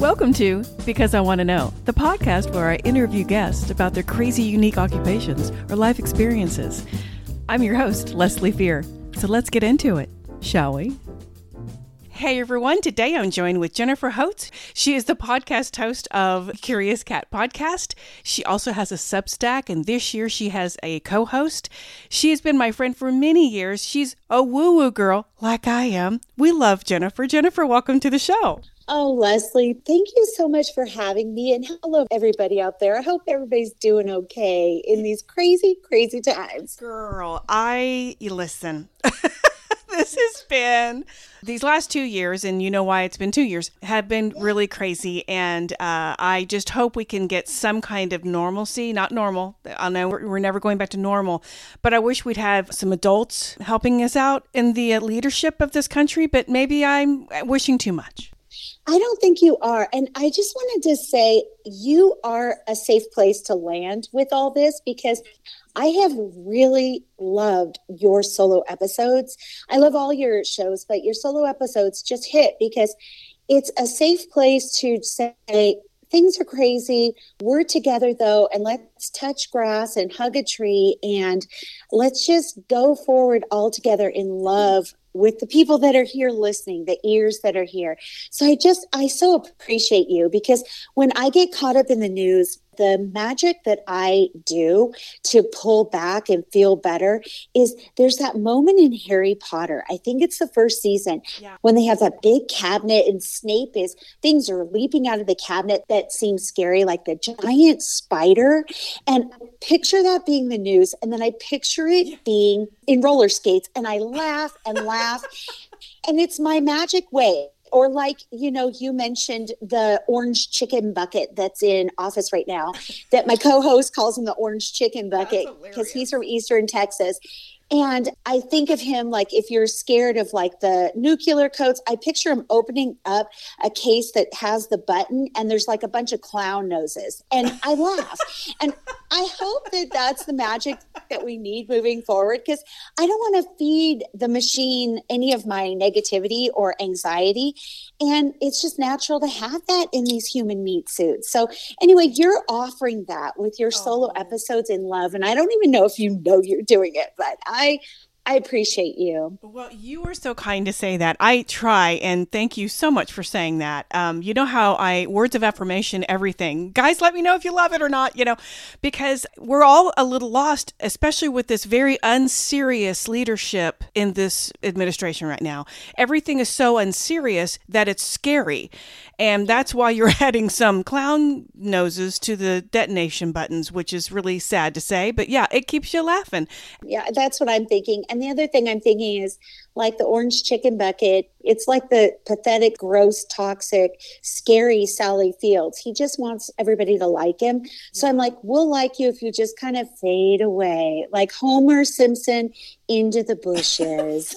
Welcome to Because I Want to Know, the podcast where I interview guests about their crazy, unique occupations or life experiences. I'm your host, Leslie Fear. So let's get into it, shall we? Hey everyone, today I'm joined with Jennifer Holtz. She is the podcast host of Curious Cat Podcast. She also has a Substack, and this year she has a co-host. She has been my friend for many years. She's a woo-woo girl like I am. We love Jennifer. Jennifer, welcome to the show. Oh, Leslie, thank you so much for having me. And hello, everybody out there. I hope everybody's doing okay in these crazy, crazy times. Girl, listen. This has been, these last 2 years, and you know why it's been 2 years, have been really crazy. And I just hope we can get some kind of normalcy. Not normal. I know we're never going back to normal. But I wish we'd have some adults helping us out in the leadership of this country. But maybe I'm wishing too much. I don't think you are. And I just wanted to say you are a safe place to land with all this, because I have really loved your solo episodes. I love all your shows, but your solo episodes just hit because it's a safe place to say things are crazy. We're together though, and let's touch grass and hug a tree, and let's just go forward all together in love with the people that are here listening, the ears that are here. So I so appreciate you, because when I get caught up in the news, the magic that I do to pull back and feel better is there's that moment in Harry Potter. I think it's the first season when they have that big cabinet and things are leaping out of the cabinet that seems scary, like the giant spider. And I picture that being the news. And then I picture it being in roller skates, and I laugh and laugh. And it's my magic way. Or like, you mentioned the orange chicken bucket that's in office right now, that my co-host calls him the orange chicken bucket because he's from Eastern Texas. And I think of him like, if you're scared of like the nuclear codes, I picture him opening up a case that has the button and there's like a bunch of clown noses. And I laugh. And I hope that that's the magic that we need moving forward, because I don't want to feed the machine any of my negativity or anxiety. And it's just natural to have that in these human meat suits. So anyway, you're offering that with your solo episodes in love. And I don't even know if you know you're doing it, but I appreciate you. Well, you are so kind to say that. I try, and thank you so much for saying that. You know how words of affirmation, everything. Guys, let me know if you love it or not, because we're all a little lost, especially with this very unserious leadership in this administration right now. Everything is so unserious that it's scary. And that's why you're adding some clown noses to the detonation buttons, which is really sad to say. But yeah, it keeps you laughing. Yeah, that's what I'm thinking. And the other thing I'm thinking is like the orange chicken bucket. It's like the pathetic, gross, toxic, scary Sally Fields. He just wants everybody to like him. Yeah. So I'm like, we'll like you if you just kind of fade away, like Homer Simpson into the bushes.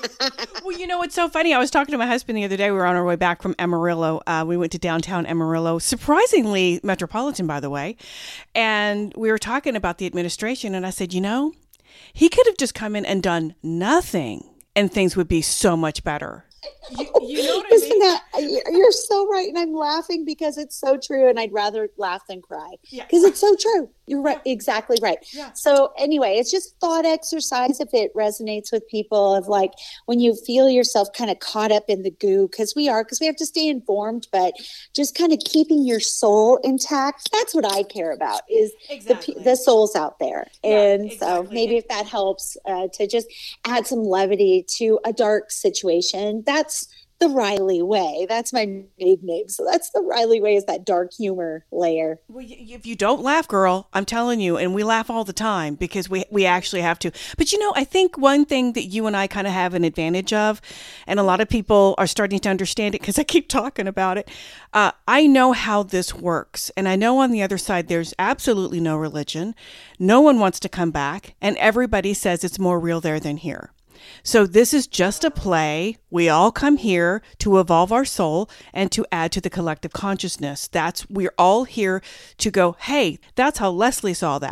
Well, it's so funny. I was talking to my husband the other day. We were on our way back from Amarillo. We went to downtown Amarillo, surprisingly metropolitan, by the way. And we were talking about the administration. And I said, he could have just come in and done nothing, and things would be so much better. You know what I mean? You're so right. And I'm laughing because it's so true. And I'd rather laugh than cry because it's so true. You're right. Exactly right. Yeah. So anyway, it's just thought exercise if it resonates with people, of like when you feel yourself kind of caught up in the goo, because we have to stay informed, but just kind of keeping your soul intact. That's what I care about, is the souls out there. And so maybe if that helps to just add some levity to a dark situation, that's the Riley way. That's my maiden name. So that's the Riley way, is that dark humor layer. Well, if you don't laugh, girl, I'm telling you, and we laugh all the time because we actually have to. But I think one thing that you and I kind of have an advantage of, and a lot of people are starting to understand it because I keep talking about it. I know how this works. And I know on the other side, there's absolutely no religion. No one wants to come back. And everybody says it's more real there than here. So this is just a play. We all come here to evolve our soul and to add to the collective consciousness. We're all here to go, hey, that's how Leslie saw that.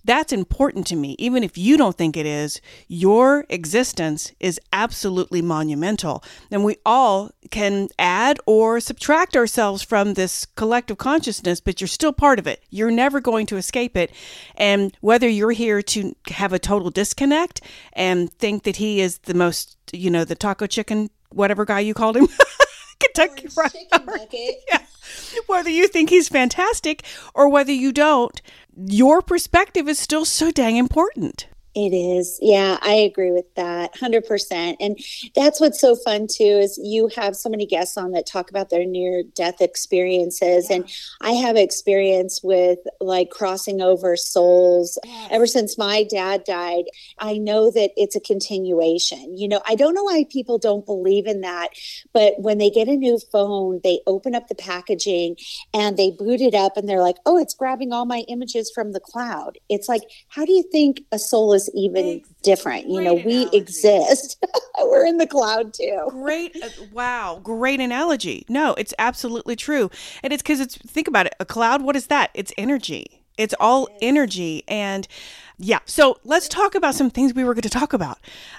That's important to me. Even if you don't think it is, your existence is absolutely monumental. And we all can add or subtract ourselves from this collective consciousness, but you're still part of it. You're never going to escape it. And whether you're here to have a total disconnect and think that he is the most, the taco chicken, whatever guy you called him, Kentucky Fried Chicken Nugget. Yeah. Whether you think he's fantastic or whether you don't, your perspective is still so dang important. It is. Yeah, I agree with that 100%. And that's what's so fun too, is you have so many guests on that talk about their near death experiences. Yeah. And I have experience with like crossing over souls. Yes. Ever since my dad died, I know that it's a continuation. I don't know why people don't believe in that, but when they get a new phone, they open up the packaging and they boot it up and they're like, oh, it's grabbing all my images from the cloud. It's like, how do you think a soul is even different? We exist. We're in the cloud too. Great. Wow. Great analogy. No, it's absolutely true. And it's because think about it. A cloud, what is that? It's energy. It's all energy. And yeah. So let's talk about some things we were going to talk about.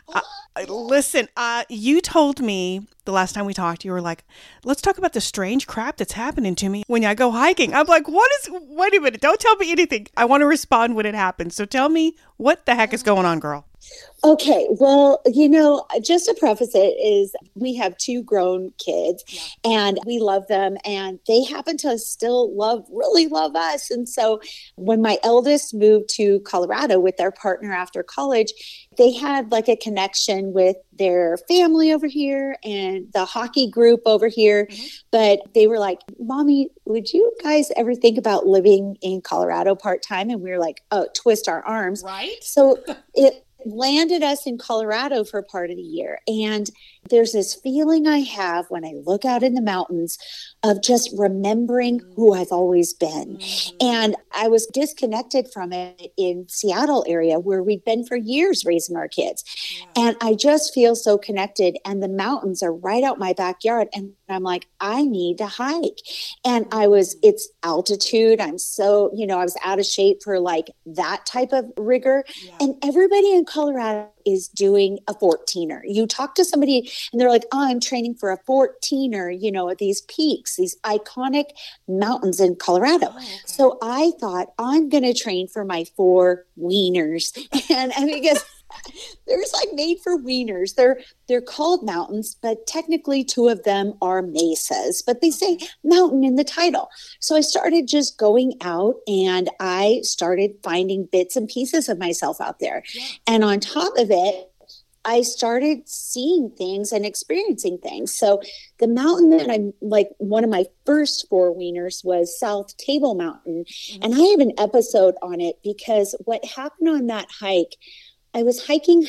Listen, you told me the last time we talked, you were like, let's talk about the strange crap that's happening to me when I go hiking. I'm like, wait a minute. Don't tell me anything. I want to respond when it happens. So tell me what the heck is going on, girl. Okay. Well, just to preface it is we have 2 grown kids and we love them and they happen to still really love us. And so when my eldest moved to Colorado with their partner after college, they had like a connection with their family over here and the hockey group over here. Mm-hmm. But they were like, Mommy, would you guys ever think about living in Colorado part-time? And we were like, oh, twist our arms. Right. So it landed us in Colorado for part of the year. And there's this feeling I have when I look out in the mountains of just remembering who I've always been. Mm-hmm. And I was disconnected from it in Seattle area where we'd been for years raising our kids. Yeah. And I just feel so connected. And the mountains are right out my backyard. And I'm like, I need to hike. And it's altitude. I'm so, I was out of shape for like that type of rigor. Yeah. And everybody in Colorado is doing a 14er. You talk to somebody and they're like, oh, I'm training for a 14er, at these peaks, these iconic mountains in Colorado. Oh, okay. So I thought I'm going to train for my 4 wieners. And because there's like made for wieners. They're called mountains, but technically 2 of them are mesas, but they say mountain in the title. So I started just going out and I started finding bits and pieces of myself out there. Yeah. And on top of it, I started seeing things and experiencing things. So the mountain that I'm like, one of my first 4 wieners was South Table Mountain. Mm-hmm. And I have an episode on it because what happened on that hike, I was hiking,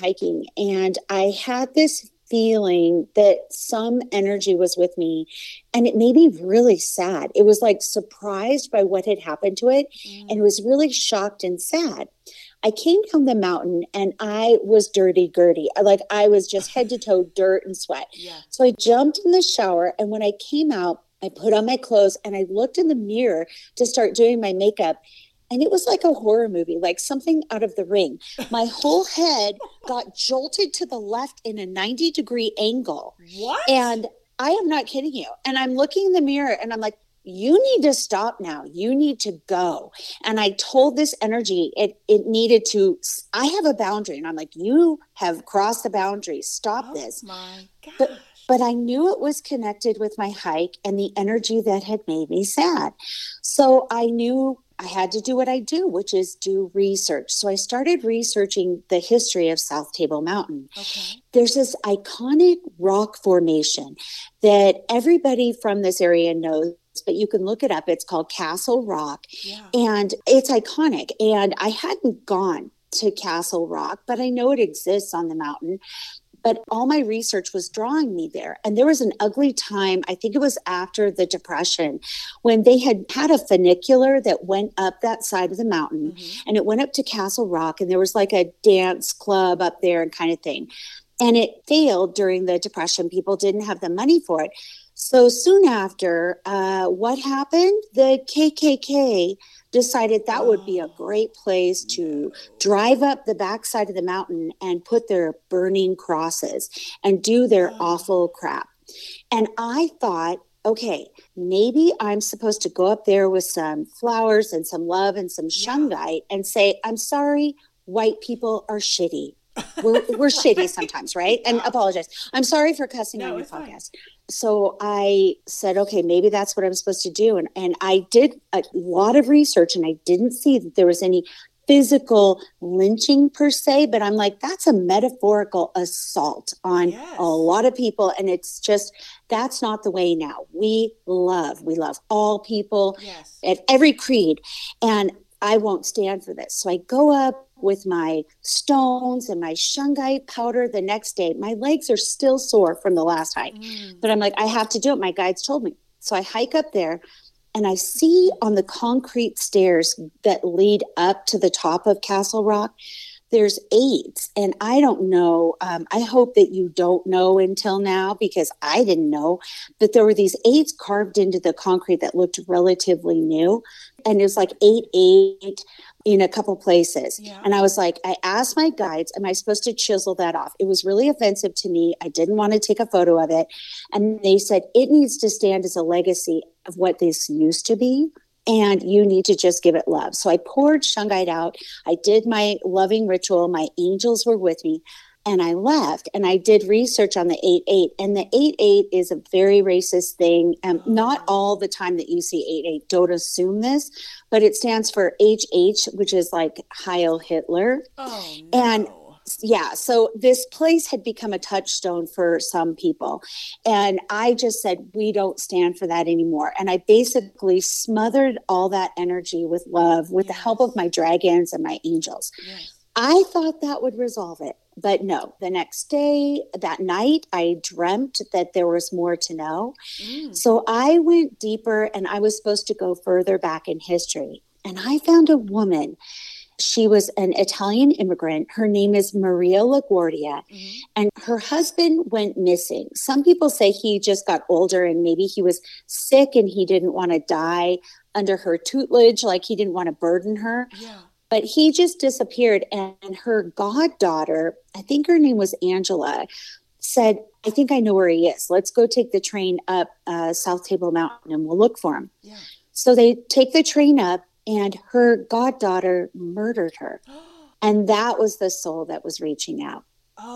and I had this feeling that some energy was with me, and it made me really sad. It was like surprised by what had happened to it, and was really shocked and sad. I came down the mountain, and I was dirty-gurdy. I was just head to toe dirt and sweat. Yeah. So I jumped in the shower, and when I came out, I put on my clothes, and I looked in the mirror to start doing my makeup. And it was like a horror movie, like something out of The Ring. My whole head got jolted to the left in a 90-degree angle. What? And I am not kidding you. And I'm looking in the mirror and I'm like, you need to stop now. You need to go. And I told this energy, it needed to, I have a boundary. And I'm like, you have crossed the boundary. Stop this. My gosh. But I knew it was connected with my hike and the energy that had made me sad. So I knew I had to do what I do, which is do research. So I started researching the history of South Table Mountain. Okay. There's this iconic rock formation that everybody from this area knows, but you can look it up. It's called Castle Rock. Yeah. And it's iconic. And I hadn't gone to Castle Rock, but I know it exists on the mountain. But all my research was drawing me there. And there was an ugly time, I think it was after the Depression, when they had a funicular that went up that side of the mountain. Mm-hmm. And it went up to Castle Rock. And there was like a dance club up there and kind of thing. And it failed during the Depression. People didn't have the money for it. So soon after, what happened? The KKK decided that would be a great place to drive up the backside of the mountain and put their burning crosses and do their awful crap. And I thought, okay, maybe I'm supposed to go up there with some flowers and some love and some shungite and say, I'm sorry, white people are shitty. We're shitty sometimes, right? And apologize. I'm sorry for cussing on your podcast. So I said, okay, maybe that's what I'm supposed to do. And I did a lot of research and I didn't see that there was any physical lynching per se, but I'm like, that's a metaphorical assault on a lot of people. And it's just, that's not the way now. We love all people at every creed. And I won't stand for this. So I go up with my stones and my shungite powder the next day. My legs are still sore from the last hike, but I'm like, I have to do it. My guides told me. So I hike up there and I see on the concrete stairs that lead up to the top of Castle Rock, there's AIDS. And I don't know. I hope that you don't know until now, because I didn't know that there were these AIDS carved into the concrete that looked relatively new. And it was like 8-8 in a couple places. And I was like, I asked my guides, am I supposed to chisel that off? It was really offensive to me. I didn't want to take a photo of it. And they said, it needs to stand as a legacy of what this used to be. And you need to just give it love. So I poured shungite out. I did my loving ritual. My angels were with me. And I left and I did research on the 8-8. And the 8-8 is a very racist thing. Not all the time that you see 8-8, don't assume this, but it stands for HH, which is like Heil Hitler. Oh, no. And so this place had become a touchstone for some people. And I just said, we don't stand for that anymore. And I basically smothered all that energy with love, with the help of my dragons and my angels. I thought that would resolve it. But no, the next day, that night, I dreamt that there was more to know. So I went deeper and I was supposed to go further back in history. And I found a woman. She was an Italian immigrant. Her name is Maria LaGuardia. And her husband went missing. Some people say he just got older and maybe he was sick and he didn't want to die under her tutelage, like he didn't want to burden her. But he just disappeared. And her goddaughter, I think her name was Angela, said, I think I know where he is. Let's go take the train up South Table Mountain and we'll look for him. So they take the train up and her goddaughter murdered her. And that was the soul that was reaching out.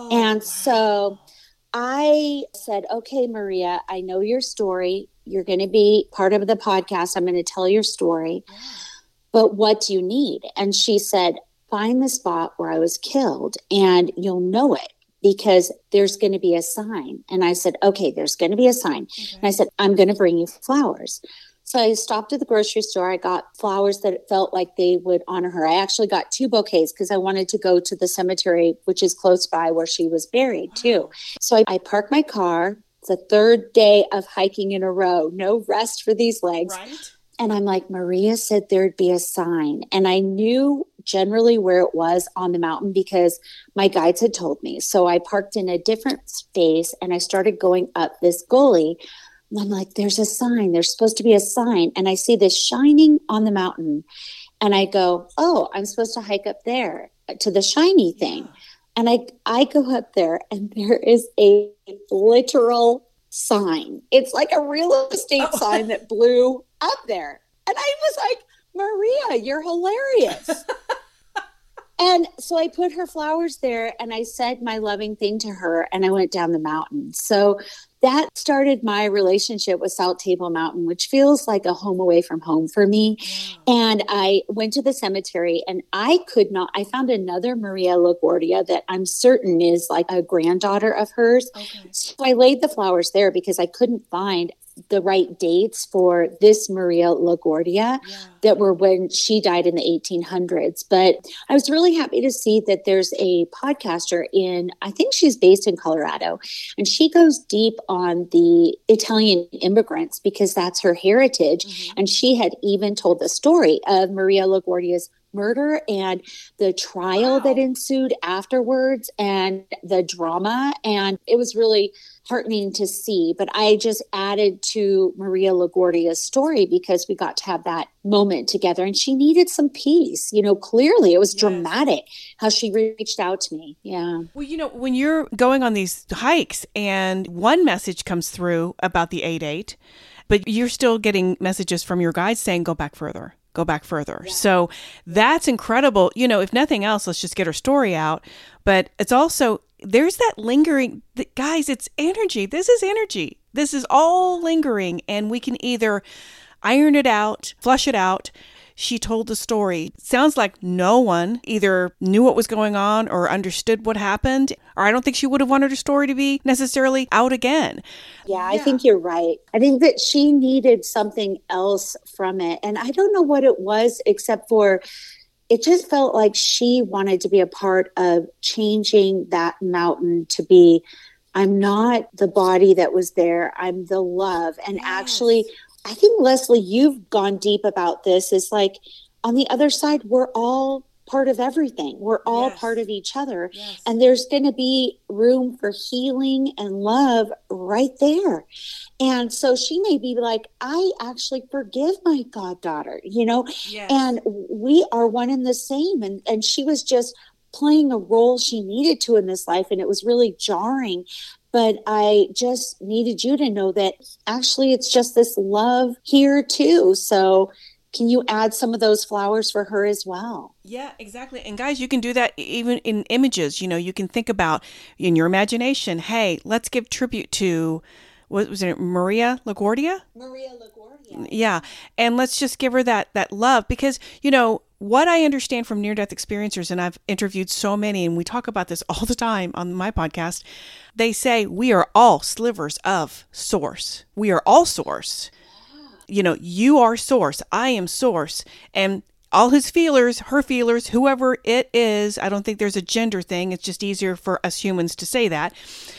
So I said, okay, Maria, I know your story. You're going to be part of the podcast. I'm going to tell your story. But what do you need? And she said, find the spot where I was killed and you'll know it because there's going to be a sign. And I said, okay, there's going to be a sign. And I said, I'm going to bring you flowers. So I stopped at the grocery store. I got flowers that felt like they would honor her. I actually got 2 bouquets because I wanted to go to the cemetery, which is close by where she was buried too. So I parked my car. It's the 3rd day of hiking in a row. No rest for these legs. And I'm like, Maria said there'd be a sign. And I knew generally where it was on the mountain because my guides had told me. So I parked in a different space and I started going up this gully. And I'm like, there's a sign. There's supposed to be a sign. And I see this shining on the mountain. And I go, oh, I'm supposed to hike up there to the shiny thing. And I go up there and there is a literal sign. It's like a real estate sign that blew up there. And I was like, Maria, you're hilarious. And so I put her flowers there and I said my loving thing to her and I went down the mountain. So that started my relationship with South Table Mountain, which feels like a home away from home for me. And I went to the cemetery and I found another Maria LaGuardia that I'm certain is like a granddaughter of hers. So I laid the flowers there because I couldn't find the right dates for this Maria LaGuardia that were when she died in the 1800s. But I was really happy to see that there's a podcaster I think she's based in Colorado, and she goes deep on the Italian immigrants because that's her heritage. And she had even told the story of Maria LaGuardia's murder and the trial that ensued afterwards and the drama. And it was really heartening to see. But I just added to Maria LaGuardia's story because we got to have that moment together and she needed some peace. Clearly it was dramatic how she reached out to me. Yeah. Well, when you're going on these hikes and one message comes through about the 8-8, but you're still getting messages from your guides saying, go back further. Go back further. Yeah. So that's incredible. If nothing else, let's just get her story out. But it's also, there's that lingering, guys, it's energy. This is energy. This is all lingering, and we can either iron it out, flush it out. She told the story. Sounds like no one either knew what was going on or understood what happened, or I don't think she would have wanted her story to be necessarily out again. Yeah, I think you're right. I think that she needed something else from it. And I don't know what it was, except for it just felt like she wanted to be a part of changing that mountain to be, I'm not the body that was there, I'm the love. And actually, I think, Leslie, you've gone deep about this. It's like on the other side, we're all part of everything. We're all part of each other. Yes. And there's going to be room for healing and love right there. And so she may be like, I actually forgive my goddaughter, and we are one and the same. And she was just playing a role she needed to in this life. And it was really jarring. But I just needed you to know that actually it's just this love here too. So can you add some of those flowers for her as well? Yeah, exactly. And guys, you can do that even in images. You can think about in your imagination, hey, let's give tribute to, what was it, Maria LaGuardia? Maria LaGuardia. Yeah. And let's just give her that love because, what I understand from near-death experiencers, and I've interviewed so many, and we talk about this all the time on my podcast, they say we are all slivers of source. We are all source. You are source. I am source. And all his feelers, her feelers, whoever it is, I don't think there's a gender thing. It's just easier for us humans to say that.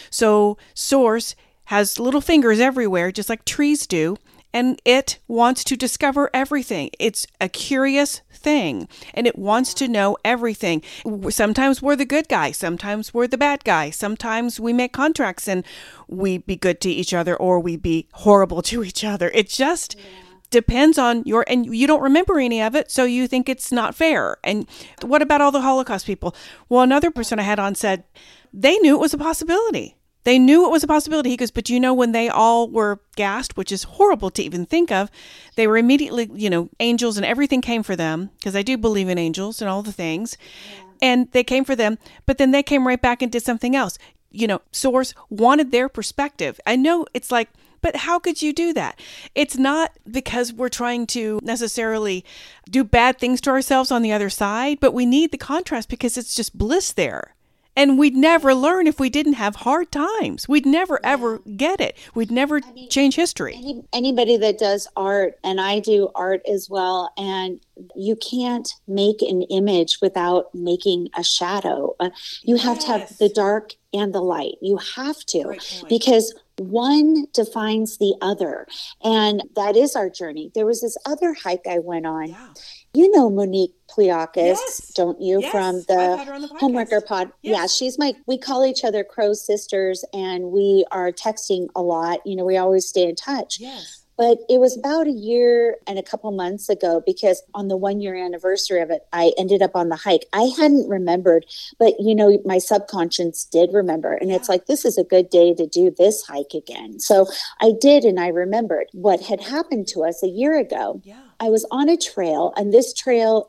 So source has little fingers everywhere, just like trees do. And it wants to discover everything. It's a curious thing, and it wants to know everything. Sometimes we're the good guy. Sometimes we're the bad guy. Sometimes we make contracts and we be good to each other or we be horrible to each other. It just depends on and you don't remember any of it, so you think it's not fair. And what about all the Holocaust people? Well, another person I had on said they knew it was a possibility. They knew it was a possibility. He goes, but when they all were gassed, which is horrible to even think of, they were immediately, angels and everything came for them, because I do believe in angels and all the things. Yeah. And they came for them, but then they came right back and did something else. Source wanted their perspective. I know it's like, but how could you do that? It's not because we're trying to necessarily do bad things to ourselves on the other side, but we need the contrast because it's just bliss there. And we'd never learn if we didn't have hard times. We'd never, ever get it. We'd never change history. Anybody that does art, and I do art as well, and you can't make an image without making a shadow. You have to have the dark and the light. You have to, because one defines the other. And that is our journey. There was this other hike I went on. Yeah. You know Monique Pliakis, don't you? Yes. From the Homewrecker Pod. Yes. Yeah, we call each other Crow Sisters, and we are texting a lot. We always stay in touch. Yes. But it was about a year and a couple months ago, because on the 1-year anniversary of it, I ended up on the hike. I hadn't remembered, but my subconscious did remember. And it's like, this is a good day to do this hike again. So I did, and I remembered what had happened to us a year ago. Yeah. I was on a trail, and this trail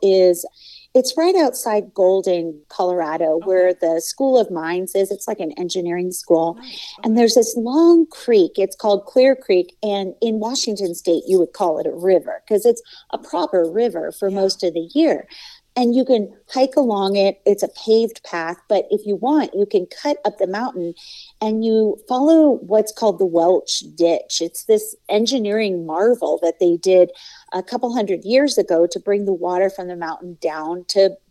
it's right outside Golden, Colorado, where the School of Mines is. It's like an engineering school. Right. Okay. And there's this long creek. It's called Clear Creek. And in Washington State, you would call it a river because it's a proper river for most of the year. And you can hike along it. It's a paved path. But if you want, you can cut up the mountain and you follow what's called the Welch Ditch. It's this engineering marvel that they did a couple hundred years ago to bring the water from the mountain down to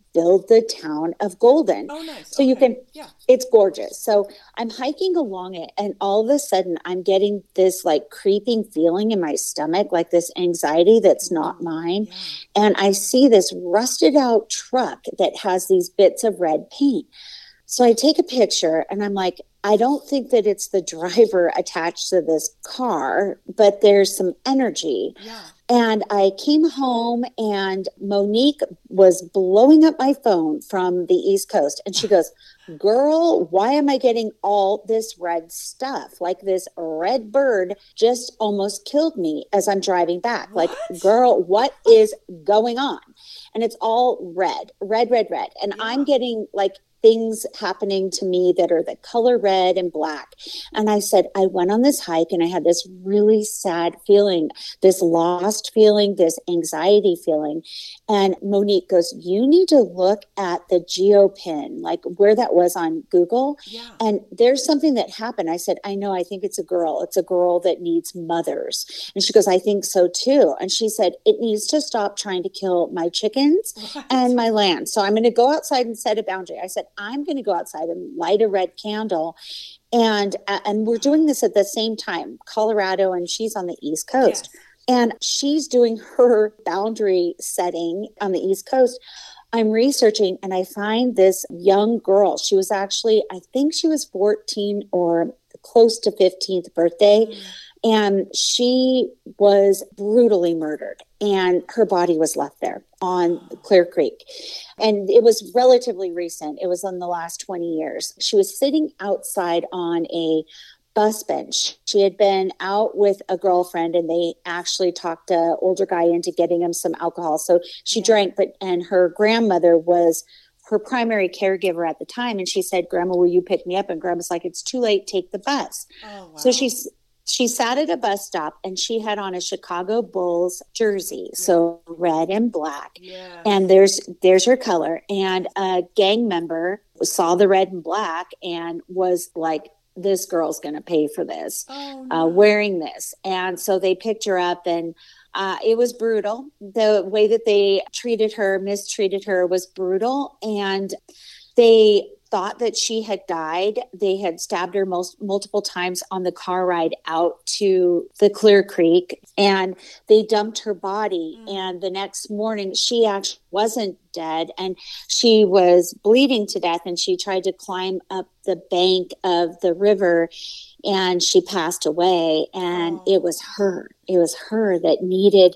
build the town of Golden. Oh, nice. So okay. you can, yeah. it's gorgeous. So I'm hiking along it, and all of a sudden I'm getting this like creeping feeling in my stomach, like this anxiety that's not mine. Yeah. And I see this rusted out truck that has these bits of red paint. So I take a picture and I'm like, I don't think that it's the driver attached to this car, but there's some energy. Yeah. And I came home and Monique was blowing up my phone from the East Coast. And she goes, girl, why am I getting all this red stuff? Like this red bird just almost killed me as I'm driving back. What? Like, girl, what is going on? And it's all red. And I'm getting like things happening to me that are the color red and black. And I said, I went on this hike and I had this really sad feeling, this lost feeling, this anxiety feeling. And Monique goes, you need to look at the geopin, like where that was on Google. Yeah. And there's something that happened. I said, I know, I think it's a girl. It's a girl that needs mothers. And she goes, I think so too. And she said, it needs to stop trying to kill my chickens and my land. So I'm going to go outside and set a boundary. I said, I'm going to go outside and light a red candle. And we're doing this at the same time, Colorado, and she's on the East Coast. Yes. And she's doing her boundary setting on the East Coast. I'm researching and I find this young girl. She was actually, I think she was 14 or close to 15th birthday. Mm. And she was brutally murdered and her body was left there on Clear Creek. And it was relatively recent. It was in the last 20 years. She was sitting outside on a bus bench. She had been out with a girlfriend and they actually talked an older guy into getting him some alcohol. So she drank, and her grandmother was her primary caregiver at the time. And she said, Grandma, will you pick me up? And Grandma's like, it's too late. Take the bus. Oh, wow. So she sat at a bus stop and she had on a Chicago Bulls jersey. Yeah. So red and black. Yeah. And there's her color. And a gang member saw the red and black and was like, this girl's going to pay for this, wearing this. And so they picked her up and it was brutal. The way that they mistreated her was brutal. And they thought that she had died. They had stabbed her multiple times on the car ride out to the Clear Creek, and they dumped her body. And the next morning, she actually wasn't dead, and she was bleeding to death, and she tried to climb up the bank of the river, and she passed away. And it was her that needed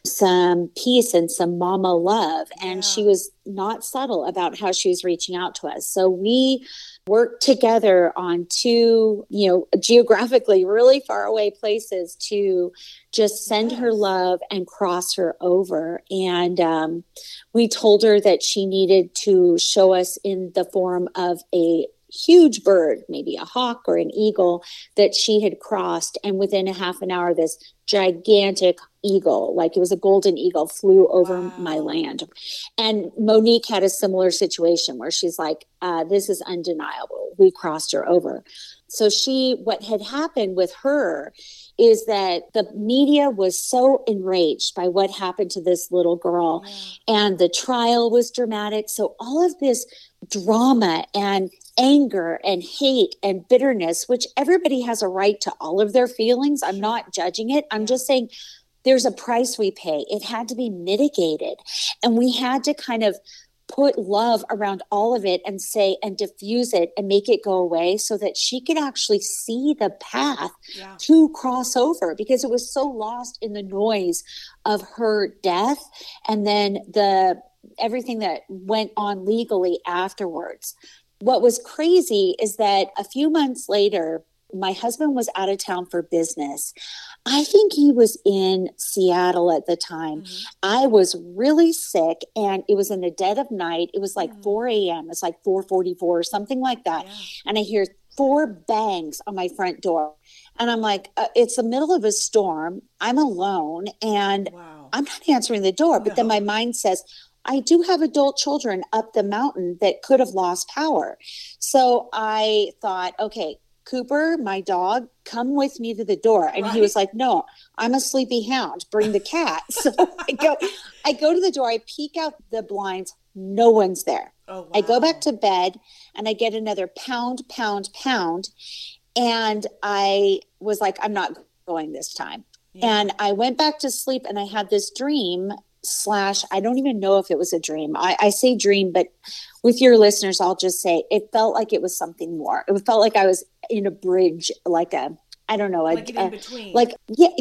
some peace and some mama love. And she was not subtle about how she was reaching out to us. So we worked together on two, geographically really far away places to just send her love and cross her over. And we told her that she needed to show us in the form of a huge bird, maybe a hawk or an eagle, that she had crossed. And within a half an hour, this gigantic eagle, like it was a golden eagle, flew over my land. And Monique had a similar situation where she's like, this is undeniable. We crossed her over. So what had happened with her is that the media was so enraged by what happened to this little girl, and the trial was dramatic. So all of this drama and anger and hate and bitterness, which everybody has a right to all of their feelings. I'm not judging it. I'm just saying there's a price we pay. It had to be mitigated. And we had to kind of put love around all of it and diffuse it and make it go away so that she could actually see the path to cross over, because it was so lost in the noise of her death and then everything that went on legally afterwards. What was crazy is that a few months later, my husband was out of town for business. I think he was in Seattle at the time. Mm-hmm. I was really sick, and it was in the dead of night. It was like 4 a.m. It's like 4:44 or something like that. Yeah. And I hear 4 bangs on my front door. And I'm like, it's the middle of a storm. I'm alone, and I'm not answering the door. But then my mind says, I do have adult children up the mountain that could have lost power. So I thought, okay, Cooper, my dog, come with me to the door. And he was like, no, I'm a sleepy hound. Bring the cat. So I go to the door. I peek out the blinds. No one's there. Oh, wow. I go back to bed and I get another pound. And I was like, I'm not going this time. Yeah. And I went back to sleep and I had this dream / I don't even know if it was a dream. I say dream, but with your listeners, I'll just say it felt like it was something more. It felt like I was in a bridge, like a, I don't know, like in between. Like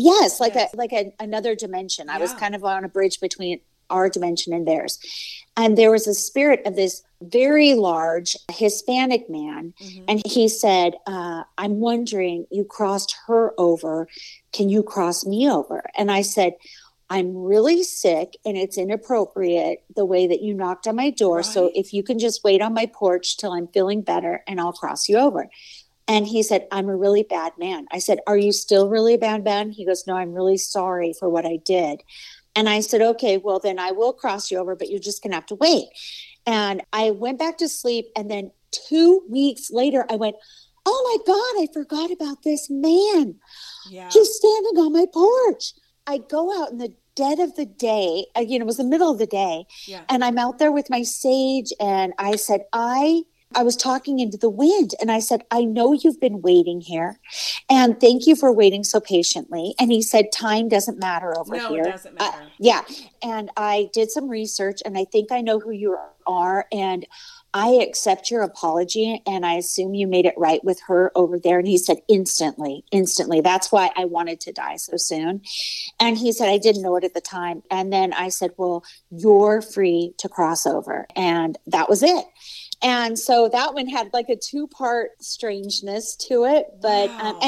another dimension. Yeah. I was kind of on a bridge between our dimension and theirs. And there was a spirit of this very large Hispanic man. Mm-hmm. And he said, I'm wondering, you crossed her over. Can you cross me over? And I said, I'm really sick and it's inappropriate the way that you knocked on my door. Right. So if you can just wait on my porch till I'm feeling better and I'll cross you over. And he said, I'm a really bad man. I said, are you still really a bad man? He goes, no, I'm really sorry for what I did. And I said, okay, well then I will cross you over, but you're just going to have to wait. And I went back to sleep. And then 2 weeks later, I went, oh my God, I forgot about this man. Yeah. He's standing on my porch. I go out in the dead of the day, it was the middle of the day, and I'm out there with my sage, and I said, I was talking into the wind, and I said, I know you've been waiting here, and thank you for waiting so patiently. And he said, time doesn't matter over here. No, it doesn't matter. Yeah, and I did some research, and I think I know who you are, and I accept your apology and I assume you made it right with her over there. And he said, instantly. That's why I wanted to die so soon. And he said, I didn't know it at the time. And then I said, well, you're free to cross over. And that was it. And so that one had like a 2-part strangeness to it. But, wow.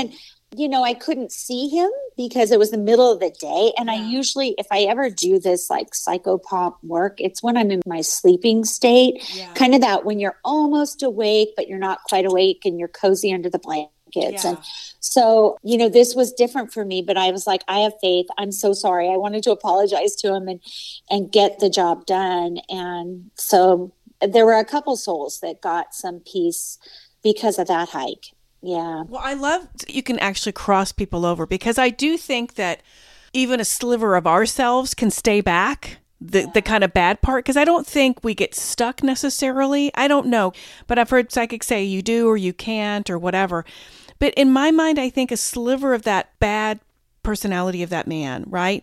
I couldn't see him because it was the middle of the day. And I usually, if I ever do this like psychopomp work, it's when I'm in my sleeping state, kind of that when you're almost awake, but you're not quite awake and you're cozy under the blankets. Yeah. And so, this was different for me, but I was like, I have faith. I'm so sorry. I wanted to apologize to him and get the job done. And so there were a couple souls that got some peace because of that hike. Yeah. Well, I love you can actually cross people over because I do think that even a sliver of ourselves can stay back, the kind of bad part, because I don't think we get stuck necessarily. I don't know, but I've heard psychics say you do or you can't or whatever. But in my mind, I think a sliver of that bad personality of that man, right?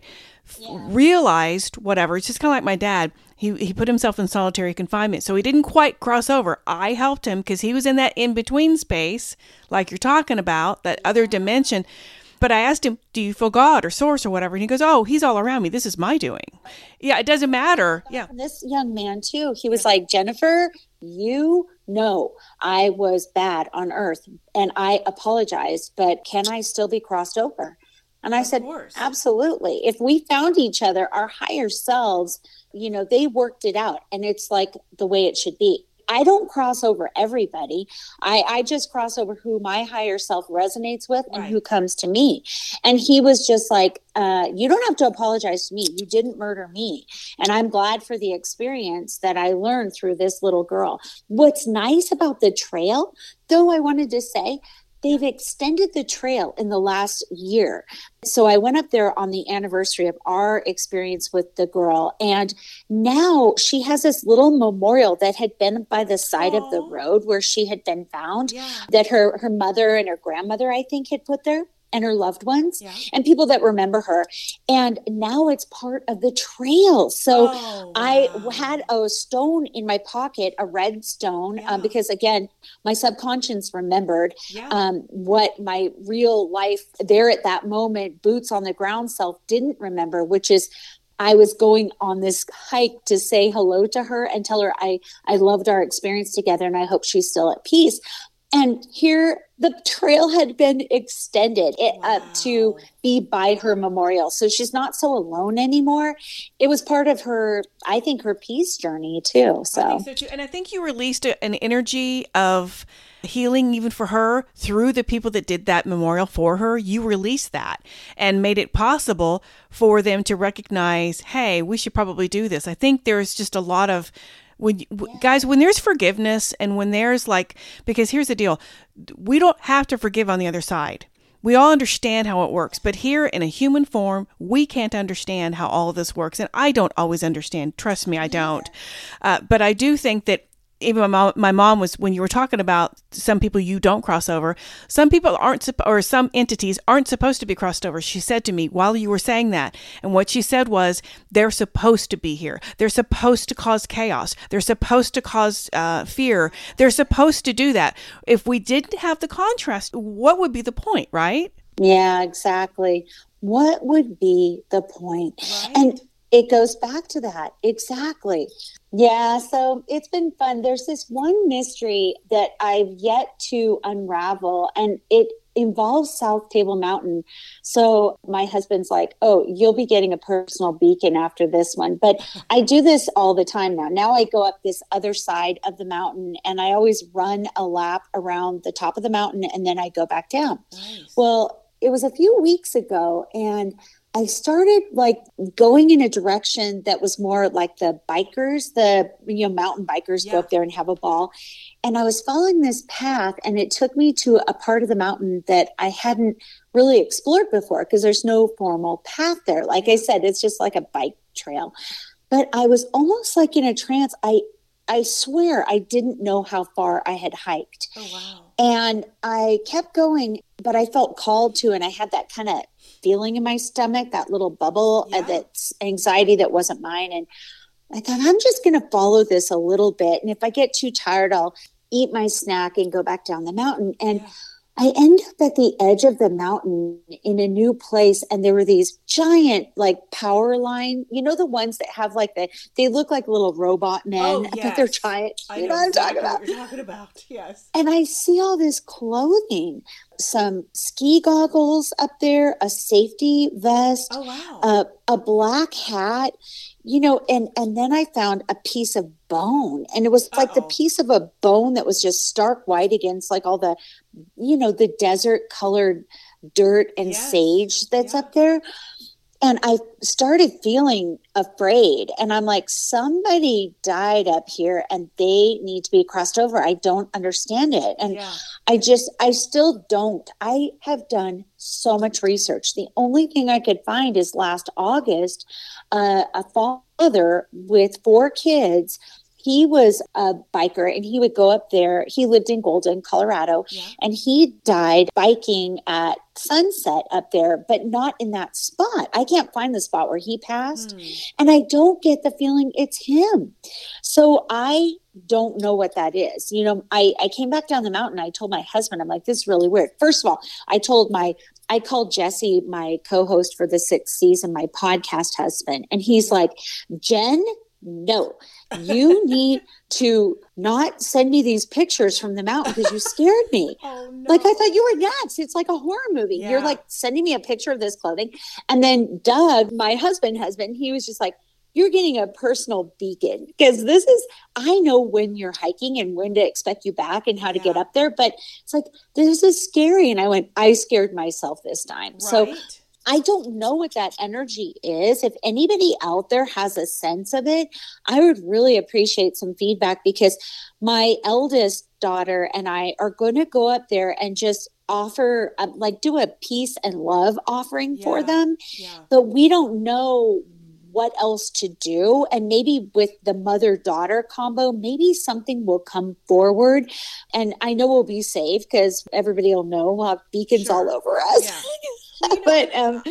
Realized whatever. It's just kind of like my dad. He put himself in solitary confinement. So he didn't quite cross over. I helped him because he was in that in-between space, like you're talking about, that other dimension. But I asked him, do you feel God or source or whatever? And he goes, oh, he's all around me. This is my doing. Yeah, it doesn't matter. Yeah. And this young man, too, he was like, Jennifer, you know I was bad on earth and I apologized, but can I still be crossed over? And I said, absolutely. If we found each other, our higher selves, they worked it out. And it's like the way it should be. I don't cross over everybody. I just cross over who my higher self resonates with and who comes to me. And he was just like, you don't have to apologize to me. You didn't murder me. And I'm glad for the experience that I learned through this little girl. What's nice about the trail, though, I wanted to say, they've extended the trail in the last year. So I went up there on the anniversary of our experience with the girl. And now she has this little memorial that had been by the side of the road where she had been found, that her mother and her grandmother, I think, had put there. And her loved ones and people that remember her. And now it's part of the trail. So I had a stone in my pocket, a red stone, because again, my subconscious remembered what my real life there at that moment, boots on the ground self didn't remember, which is I was going on this hike to say hello to her and tell her I loved our experience together and I hope she's still at peace. And here the trail had been extended to be by her memorial. So she's not so alone anymore. It was part of her, I think, her peace journey too. So. I think so too. And I think you released an energy of healing even for her through the people that did that memorial for her. You released that and made it possible for them to recognize, hey, we should probably do this. I think there's just a lot of Guys, when there's forgiveness and when there's because here's the deal, we don't have to forgive on the other side. We all understand how it works, but here in a human form, we can't understand how all of this works. And I don't always understand. Trust me, I don't. But I do think that even my mom was, when you were talking about some people you don't cross over, some people or some entities aren't supposed to be crossed over. She said to me while you were saying that, and what she said was, they're supposed to be here. They're supposed to cause chaos. They're supposed to cause fear. They're supposed to do that. If we didn't have the contrast, what would be the point, right? Yeah, exactly. What would be the point? Right. And it goes back to that. Exactly. Yeah. So it's been fun. There's this one mystery that I've yet to unravel, and it involves South Table Mountain. So my husband's like, oh, you'll be getting a personal beacon after this one. But I do this all the time now. Now I go up this other side of the mountain, and I always run a lap around the top of the mountain, and then I go back down. Nice. Well, it was a few weeks ago, and I started going in a direction that was more like the bikers, mountain bikers go up there and have a ball. And I was following this path, and it took me to a part of the mountain that I hadn't really explored before because there's no formal path there. Like I said, it's just like a bike trail. But I was almost like in a trance. I swear I didn't know how far I had hiked. Oh, wow. And I kept going, but I felt called to, and I had that kind of feeling in my stomach, that little bubble, that's anxiety that wasn't mine. And I thought, I'm just going to follow this a little bit. And if I get too tired, I'll eat my snack and go back down the mountain. And I end up at the edge of the mountain in a new place. And there were these giant power line, the ones that have they look like little robot men, but they're giant. You know what I'm talking about? What you're talking about. Yes. And I see all this clothing, some ski goggles up there, a safety vest, a black hat, and then I found a piece of bone, and it was like the piece of a bone that was just stark white against all the, the desert colored dirt and sage that's up there. And I started feeling afraid, and I'm like, somebody died up here and they need to be crossed over. I don't understand it. And I still don't. I have done so much research. The only thing I could find is last August, a father with 4 kids. He was a biker, and he would go up there. He lived in Golden, Colorado, and he died biking at sunset up there, but not in that spot. I can't find the spot where he passed, and I don't get the feeling it's him. So I don't know what that is. I came back down the mountain. I told my husband, I'm like, this is really weird. First of all, I called Jesse, my co-host for the 6th season, my podcast husband, and he's like, Jen, no, you need to not send me these pictures from the mountain because you scared me. Oh, no. I thought you were nuts. It's like a horror movie. You're sending me a picture of this clothing. And then Doug, my husband, he was just like, you're getting a personal beacon, because I know when you're hiking and when to expect you back and how to get up there. But it's like, this is scary. And I scared myself this time. Right. So I don't know what that energy is. If anybody out there has a sense of it, I would really appreciate some feedback, because my eldest daughter and I are going to go up there and just offer, do a peace and love offering for them. Yeah. But we don't know what else to do. And maybe with the mother-daughter combo, maybe something will come forward. And I know we'll be safe because everybody will know we'll have beacons all over us. Yeah. But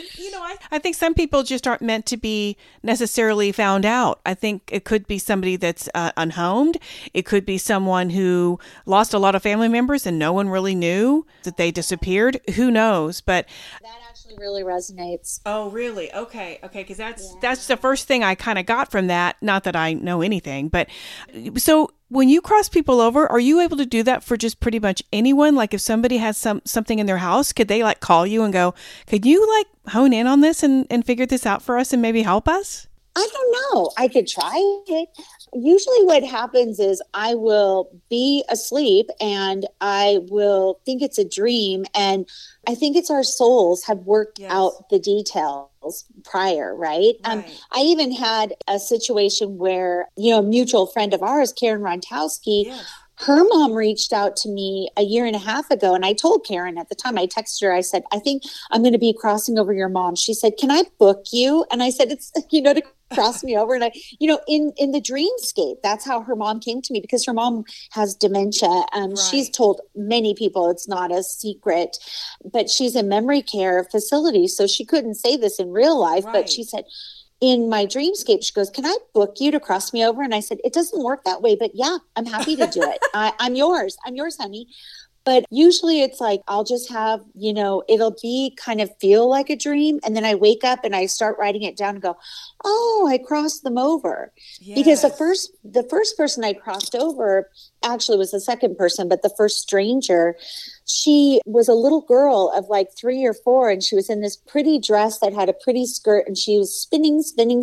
I think some people just aren't meant to be necessarily found out. I think it could be somebody that's unhomed. It could be someone who lost a lot of family members and no one really knew that they disappeared. Who knows? But that actually really resonates. Oh, really? Okay. Because that's the first thing I kind of got from that. Not that I know anything, but so when you cross people over, are you able to do that for just pretty much anyone? Like if somebody has something in their house, could they call you and go, could you hone in on this and figure this out for us and maybe help us? I don't know. I could try it. Usually what happens is I will be asleep and I will think it's a dream. And I think it's our souls have worked out the details prior, right? I even had a situation where, a mutual friend of ours, Karen Rontowski, her mom reached out to me a year and a half ago. And I told Karen at the time, I texted her, I said, I think I'm going to be crossing over your mom. She said, can I book you? And I said, it's, to cross me over. And I, in the dreamscape, that's how her mom came to me, because her mom has dementia. She's told many people it's not a secret, but she's in memory care facility. So she couldn't say this in real life, but she said, in my dreamscape, she goes, can I book you to cross me over? And I said, it doesn't work that way, but yeah, I'm happy to do it. I'm yours, honey. But usually it's like, I'll just have, it'll be kind of feel like a dream. And then I wake up and I start writing it down and go, oh, I crossed them over. Because the first person I crossed over actually was the second person, but the first stranger, she was a little girl of like 3 or 4. And she was in this pretty dress that had a pretty skirt, and she was spinning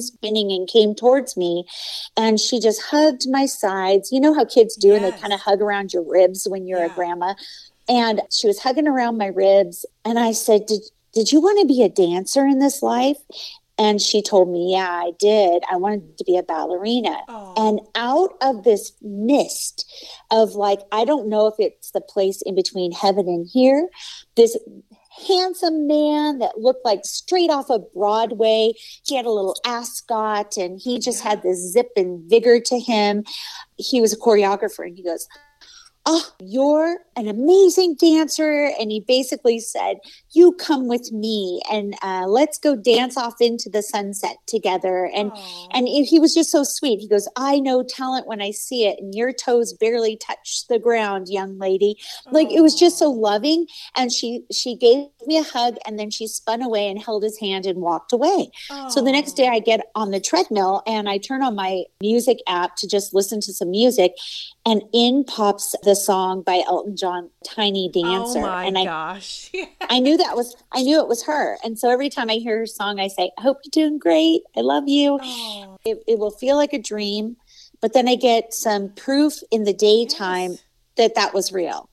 and came towards me. And she just hugged my sides. You know how kids do, and they kind of hug around your ribs when you're a grandma. And she was hugging around my ribs. And I said, did you want to be a dancer in this life? And she told me, yeah, I did. I wanted to be a ballerina. Oh. And out of this mist of like, I don't know if it's the place in between heaven and here, this handsome man that looked like straight off of Broadway. He had a little ascot and he just had this zip and vigor to him. He was a choreographer, and he goes, oh, you're an amazing dancer. And he basically said, you come with me and let's go dance off into the sunset together. And he was just so sweet. He goes, I know talent when I see it, and your toes barely touch the ground, young lady. Like, it was just so loving. And she gave me a hug, and then she spun away and held his hand and walked away. So the next day I get on the treadmill and I turn on my music app to just listen to some music. And in pops the song by Elton John, Tiny Dancer. Oh my gosh. I knew it was her. And so every time I hear her song, I say, I hope you're doing great. I love you. Oh. It will feel like a dream. But then I get some proof in the daytime that was real.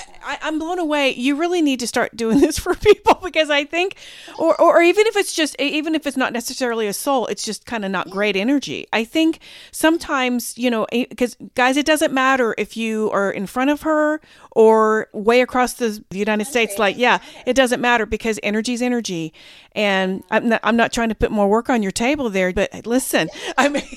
I'm blown away. You really need to start doing this for people, because I think, or even if it's not necessarily a soul, it's just kind of not great energy. I think sometimes, because guys, it doesn't matter if you are in front of her or way across the United States. It doesn't matter, because energy is energy. And I'm not trying to put more work on your table there, but listen, I mean.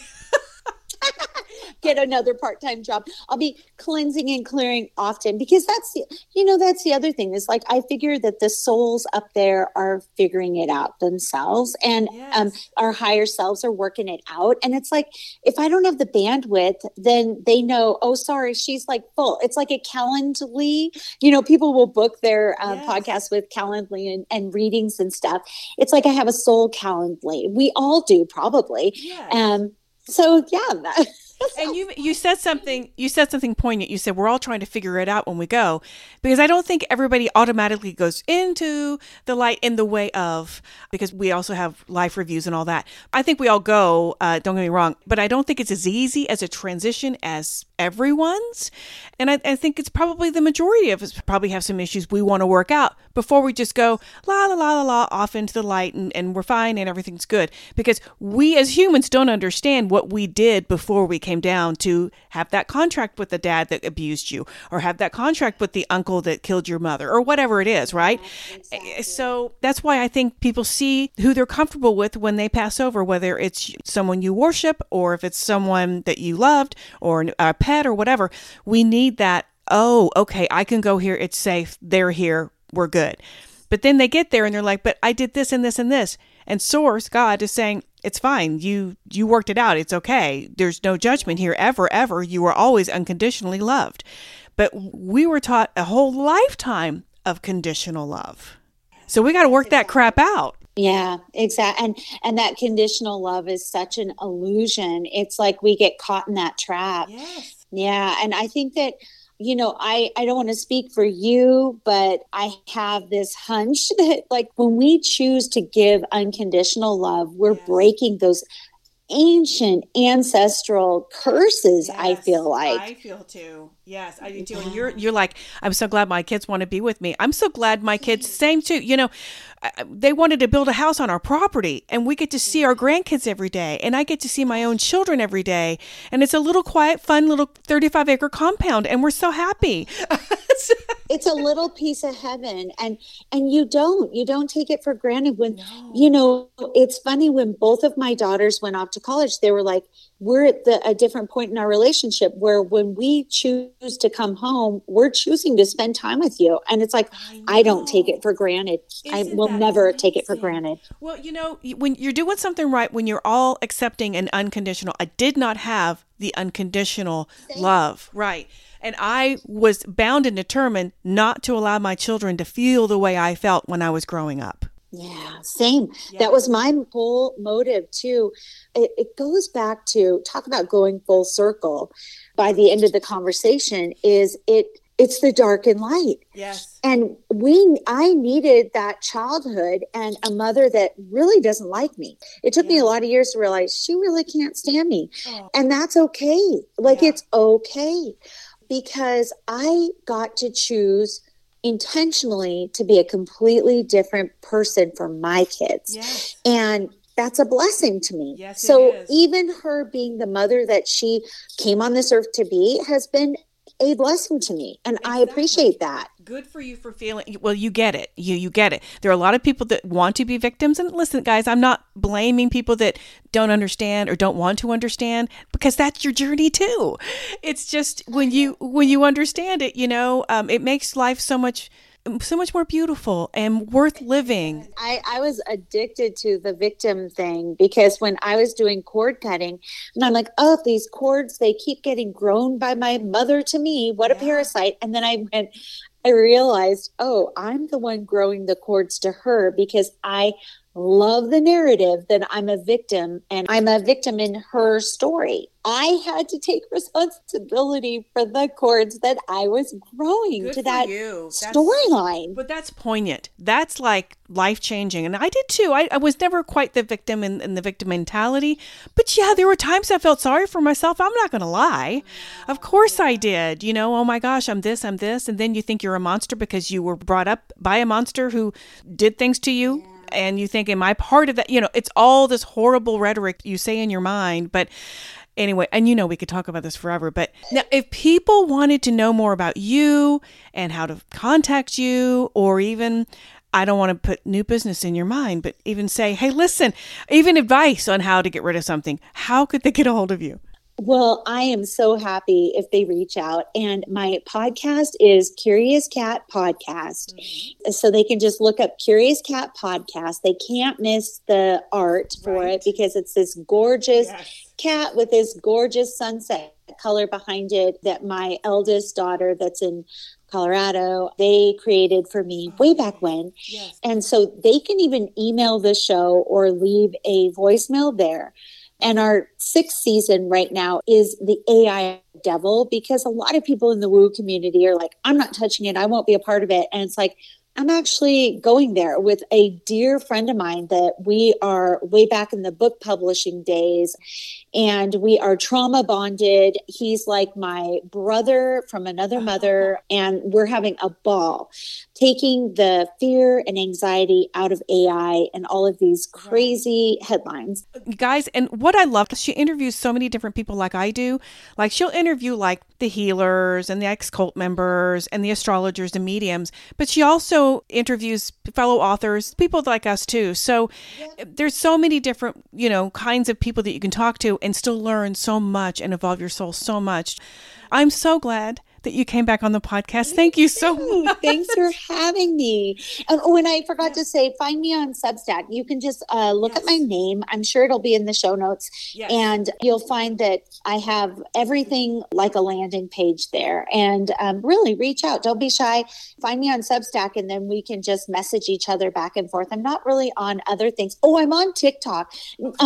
Get another part-time job. I'll be cleansing and clearing often, because that's the other thing is, like, I figure that the souls up there are figuring it out themselves, and our higher selves are working it out. And it's like, if I don't have the bandwidth, then they know, oh, sorry, she's like full. It's like a Calendly, people will book their podcasts with Calendly and readings and stuff. It's like I have a soul Calendly. We all do, probably. So yeah. And you said something poignant. You said we're all trying to figure it out when we go, because I don't think everybody automatically goes into the light in the way of, because we also have life reviews and all that. I think we all go, don't get me wrong, but I don't think it's as easy as a transition as everyone's. And I think it's probably the majority of us probably have some issues we want to work out before we just go la la la la la off into the light and we're fine and everything's good, because we as humans don't understand what we did before we came down to have that contract with the dad that abused you, or have that contract with the uncle that killed your mother, or whatever it is, right? Exactly. So that's why I think people see who they're comfortable with when they pass over, whether it's someone you worship or if it's someone that you loved or a pet or whatever. We need that, oh, okay, I can go here, it's safe, they're here, we're good. But then they get there and they're like, but I did this and this and this. And Source, God, is saying, it's fine. You worked it out. It's okay. There's no judgment here ever. You were always unconditionally loved. But we were taught a whole lifetime of conditional love. So we got to work that crap out. Yeah, exactly. And that conditional love is such an illusion. It's like we get caught in that trap. Yes. Yeah. And I think that, I don't want to speak for you, but I have this hunch that, like, when we choose to give unconditional love, we're breaking those ancient ancestral curses. Yes, I feel like. I feel too. Yes, I do too. And you're like, I'm so glad my kids want to be with me. I'm so glad my kids, same too. They wanted to build a house on our property, and we get to see our grandkids every day, and I get to see my own children every day. And it's a little quiet, fun little 35-acre compound, and we're so happy. It's a little piece of heaven, and you don't take it for granted. When it's funny, when both of my daughters went off to college, they were like, we're at a different point in our relationship where when we choose to come home, we're choosing to spend time with you. And it's like, I don't take it for granted. I will never take it for granted. Well, when you're doing something right, when you're all accepting and unconditional, I did not have the unconditional love. Right. And I was bound and determined not to allow my children to feel the way I felt when I was growing up. Yeah, same. Yeah. That was my whole motive too. It goes back to talk about going full circle. By the end of the conversation it's the dark and light. Yes. And I needed that childhood and a mother that really doesn't like me. It took me a lot of years to realize she really can't stand me. Oh. And that's okay. It's okay. Because I got to choose intentionally to be a completely different person for my kids. Yes. And that's a blessing to me. Yes, so even her being the mother that she came on this earth to be has been a blessing to me. And I appreciate that. Good for you for feeling, well, you get it. You get it. There are a lot of people that want to be victims. And listen, guys, I'm not blaming people that don't understand or don't want to understand, because that's your journey too. It's just when you understand it, it makes life so much more beautiful and worth living. I was addicted to the victim thing, because when I was doing cord cutting, and I'm like, oh, these cords, they keep getting grown by my mother to me. What a parasite. And then I realized, oh, I'm the one growing the cords to her, because I love the narrative that I'm a victim, and I'm a victim in her story. I had to take responsibility for the cords that I was growing to that storyline. But that's poignant. That's like life-changing. And I did too. I was never quite the victim in the victim mentality. But yeah, there were times I felt sorry for myself. I'm not going to lie. Of course I did. Oh my gosh, I'm this. And then you think you're a monster because you were brought up by a monster who did things to you. Yeah. And you think, am I part of that? It's all this horrible rhetoric you say in your mind. But anyway, and we could talk about this forever. But now, if people wanted to know more about you and how to contact you, or even, I don't want to put new business in your mind, but even say, hey, listen, even advice on how to get rid of something, how could they get a hold of you? Well, I am so happy if they reach out. And my podcast is Curious Cat Podcast. Mm-hmm. So they can just look up Curious Cat Podcast. They can't miss the art for it, because it's this gorgeous cat with this gorgeous sunset color behind it that my eldest daughter that's in Colorado, they created for me way back when. Yes. And so they can even email the show or leave a voicemail there. And our 6th season right now is the AI devil, because a lot of people in the woo community are like, I'm not touching it. I won't be a part of it. And it's like, I'm actually going there with a dear friend of mine that we are way back in the book publishing days, and we are trauma bonded. He's like my brother from another mother, and we're having a ball taking the fear and anxiety out of AI and all of these crazy headlines. Guys, and what I love, she interviews so many different people like I do. Like she'll interview like the healers and the ex-cult members and the astrologers and mediums, but she also interviews fellow authors, people like us too. So there's so many different, kinds of people that you can talk to and still learn so much and evolve your soul so much. I'm so glad that you came back on the podcast. Thank you so much. Thanks for having me. And I forgot to say, find me on Substack. You can just look at my name. I'm sure it'll be in the show notes. Yes. And you'll find that I have everything like a landing page there. And really reach out. Don't be shy. Find me on Substack, and then we can just message each other back and forth. I'm not really on other things. Oh, I'm on TikTok.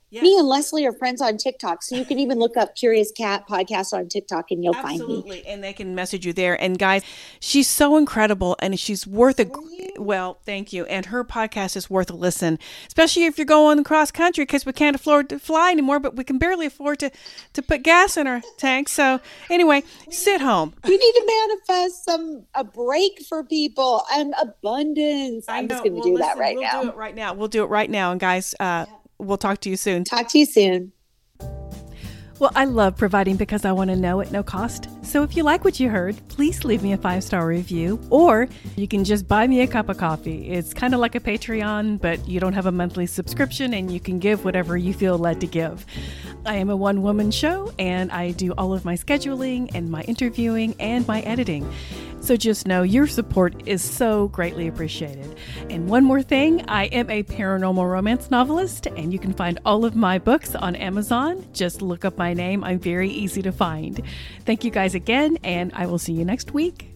Yes. Me and Leslie are friends on TikTok, so you can even look up Curious Cat Podcast on TikTok and you'll find me. Absolutely, and they can message you there. And guys, she's so incredible, and she's worth well, thank you. And her podcast is worth a listen, especially if you're going cross country, because we can't afford to fly anymore, but we can barely afford to put gas in our tank. So anyway, sit home. We need to manifest a break for people and abundance. I'm just going to do that right now. We'll do it right now. We'll do it right now. And guys, we'll talk to you soon. Talk to you soon. Well, I love providing because I want to know at no cost. So if you like what you heard, please leave me a 5-star review, or you can just buy me a cup of coffee. It's kind of like a Patreon, but you don't have a monthly subscription and you can give whatever you feel led to give. I am a one-woman show and I do all of my scheduling and my interviewing and my editing. So just know your support is so greatly appreciated. And one more thing, I am a paranormal romance novelist, and you can find all of my books on Amazon. Just look up my name. I'm very easy to find. Thank you guys again, and I will see you next week.